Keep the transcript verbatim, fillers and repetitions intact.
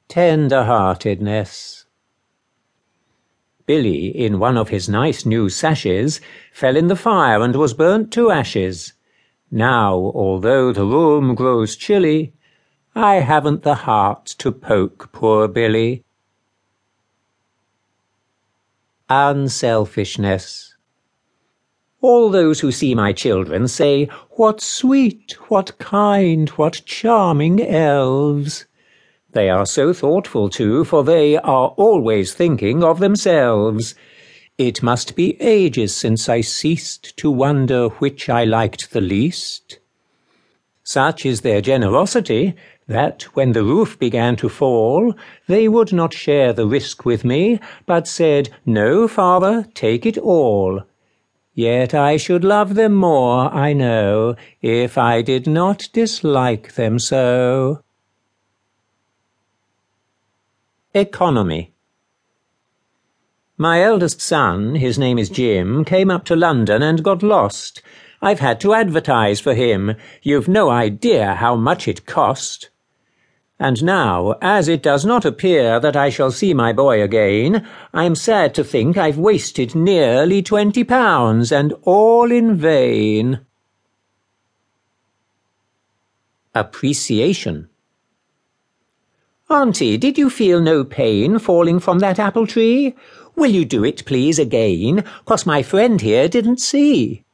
tender-heartedness. Billy, in one of his nice new sashes, fell in the fire and was burnt to ashes. Now, although the room grows chilly, I haven't the heart to poke poor Billy. Unselfishness. All those who see my children say, "What sweet, what kind, what charming elves!" They are so thoughtful too, for they are always thinking of themselves. It must be ages since I ceased to wonder which I liked the least. Such is their generosity, that when the roof began to fall, they would not share the risk with me, but said, "No, father, take it all." Yet I should love them more, I know, if I did not dislike them so. Economy. My eldest son, his name is Jim, came up to London and got lost. I've had to advertise for him. You've no idea how much it cost. And now, as it does not appear that I shall see my boy again, I'm sad to think I've wasted nearly twenty pounds, and all in vain. Appreciation. Auntie, did you feel no pain falling from that apple tree? Will you do it, please, again, 'cause my friend here didn't see?